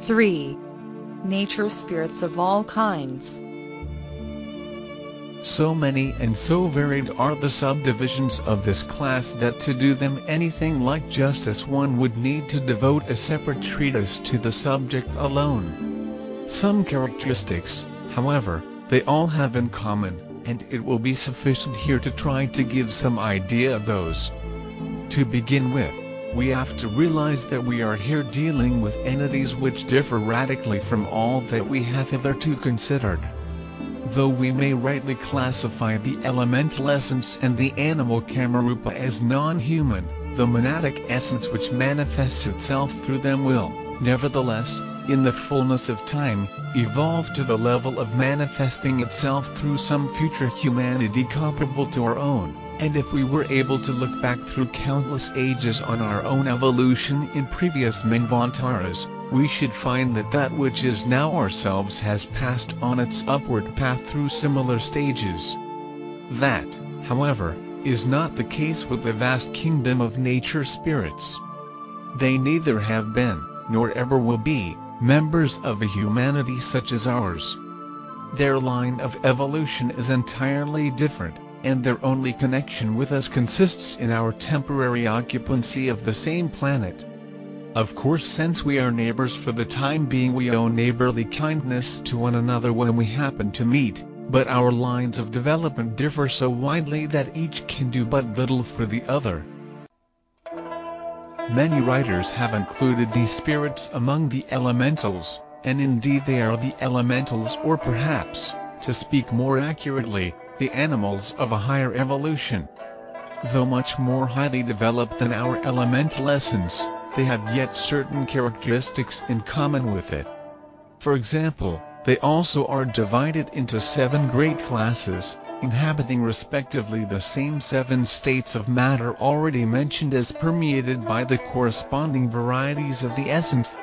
3. Nature spirits of all kinds. So many and so varied are the subdivisions of this class that to do them anything like justice one would need to devote a separate treatise to the subject alone. Some characteristics, however, they all have in common, and it will be sufficient here to try to give some idea of those. To begin with, we have to realize that we are here dealing with entities which differ radically from all that we have hitherto considered. Though we may rightly classify the elemental essence and the animal Kamarupa as non-human, the monadic essence which manifests itself through them will, nevertheless, in the fullness of time, evolve to the level of manifesting itself through some future humanity comparable to our own. And if we were able to look back through countless ages on our own evolution in previous Manvantaras, we should find that that which is now ourselves has passed on its upward path through similar stages. That, however, is not the case with the vast kingdom of nature spirits. They neither have been, nor ever will be, members of a humanity such as ours. Their line of evolution is entirely different, and their only connection with us consists in our temporary occupancy of the same planet. Of course, since we are neighbors for the time being, we owe neighborly kindness to one another when we happen to meet, but our lines of development differ so widely that each can do but little for the other. Many writers have included these spirits among the elementals, and indeed they are the elementals, or perhaps, to speak more accurately, the animals of a higher evolution. Though much more highly developed than our elemental essence, they have yet certain characteristics in common with it. For example, they also are divided into 7 great classes, inhabiting respectively the same 7 states of matter already mentioned as permeated by the corresponding varieties of the essence.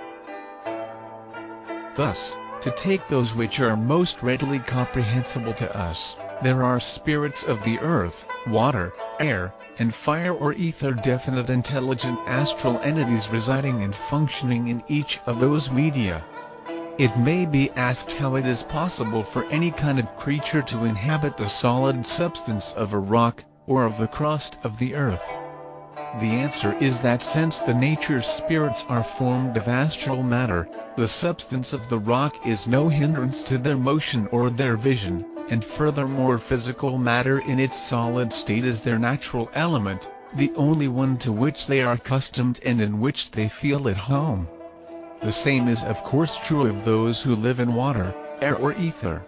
Thus, to take those which are most readily comprehensible to us, there are spirits of the earth, water, air, and fire or ether, definite intelligent astral entities residing and functioning in each of those media. It may be asked how it is possible for any kind of creature to inhabit the solid substance of a rock, or of the crust of the earth. The answer is that since the nature spirits are formed of astral matter, the substance of the rock is no hindrance to their motion or their vision, and furthermore physical matter in its solid state is their natural element, the only one to which they are accustomed and in which they feel at home. The same is of course true of those who live in water, air or ether.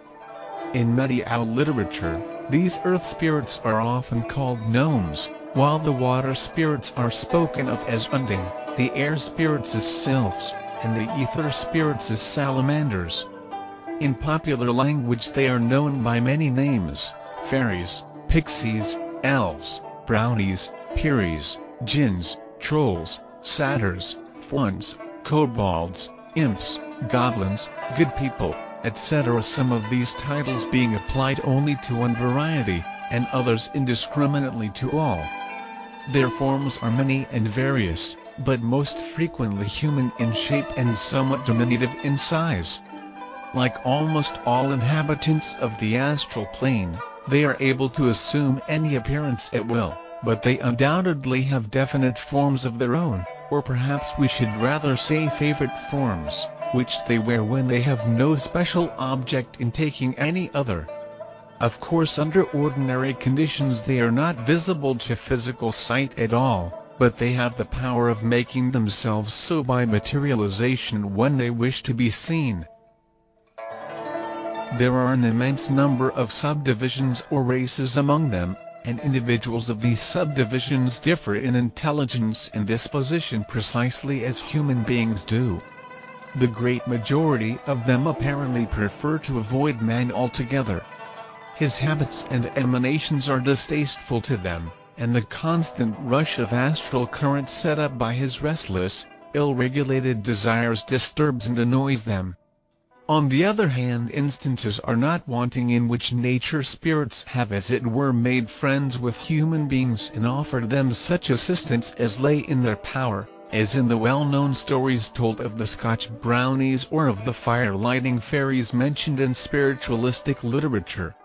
In medieval literature, these earth spirits are often called gnomes, while the water spirits are spoken of as unding, the air spirits as sylphs, and the ether spirits as salamanders. In popular language they are known by many names: fairies, pixies, elves, brownies, peries, jinns, trolls, satyrs, fauns, kobolds, imps, goblins, good people, etc. Some of these titles being applied only to one variety, and others indiscriminately to all. Their forms are many and various, but most frequently human in shape and somewhat diminutive in size. Like almost all inhabitants of the astral plane, they are able to assume any appearance at will, but they undoubtedly have definite forms of their own, or perhaps we should rather say favorite forms, which they wear when they have no special object in taking any other. Of course, under ordinary conditions they are not visible to physical sight at all, but they have the power of making themselves so by materialization when they wish to be seen. There are an immense number of subdivisions or races among them, and individuals of these subdivisions differ in intelligence and disposition precisely as human beings do. The great majority of them apparently prefer to avoid man altogether. His habits and emanations are distasteful to them, and the constant rush of astral currents set up by his restless, ill-regulated desires disturbs and annoys them. On the other hand, instances are not wanting in which nature spirits have as it were made friends with human beings and offered them such assistance as lay in their power, as in the well-known stories told of the Scotch brownies or of the fire-lighting fairies mentioned in spiritualistic literature.